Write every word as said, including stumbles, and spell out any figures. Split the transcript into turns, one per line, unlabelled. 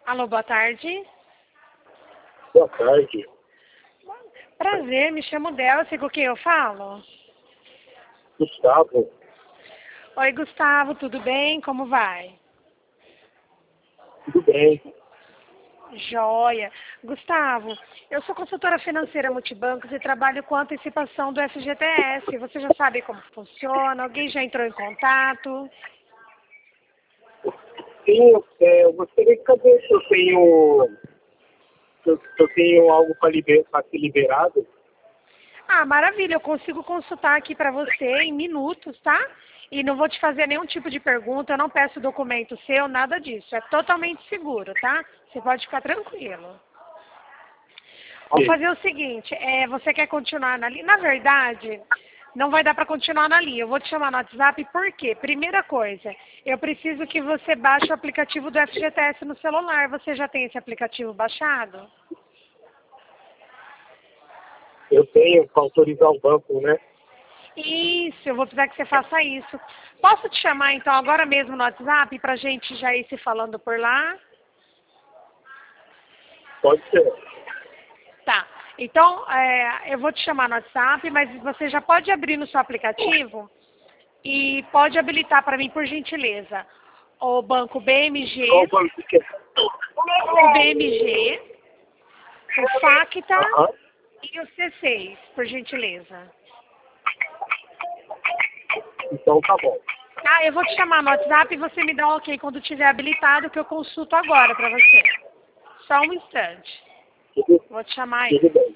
Alô, boa tarde.
Boa tarde.
Prazer, me chamo Delcy, com quem eu falo?
Gustavo.
Oi, Gustavo, tudo bem? Como vai?
Tudo bem?
Joia. Gustavo, eu sou consultora financeira multibancos e trabalho com antecipação do F G T S. Você já sabe como funciona? Alguém já entrou em contato?
Sim, é, eu gostaria de saber se eu tenho, se eu, se eu tenho algo para liber, ser liberado.
Ah, maravilha, eu consigo consultar aqui para você em minutos, tá? E não vou te fazer nenhum tipo de pergunta, eu não peço documento seu, nada disso. É totalmente seguro, tá? Você pode ficar tranquilo. Vamos
Sim.
fazer o seguinte, é, você quer continuar na linha? Na verdade, não vai dar para continuar na linha. Eu vou te chamar no WhatsApp, por quê? Primeira coisa, eu preciso que você baixe o aplicativo do F G T S no celular. Você já tem esse aplicativo baixado?
Eu tenho para autorizar o banco, né?
Isso, eu vou precisar que você faça isso. Posso te chamar então agora mesmo no WhatsApp para a gente já ir se falando por lá?
Pode ser.
Tá. Então, é, eu vou te chamar no WhatsApp, mas você já pode abrir no seu aplicativo e pode habilitar para mim, por gentileza, o banco B M G,
Qual banco que é?
o B M G, o Facta
Aham.
e o C seis, por gentileza.
Então tá bom.
Ah, eu vou te chamar no WhatsApp e você me dá um ok quando tiver habilitado, que eu consulto agora para você. Só um instante.
Tudo,
Vou te chamar aí.
tudo bem.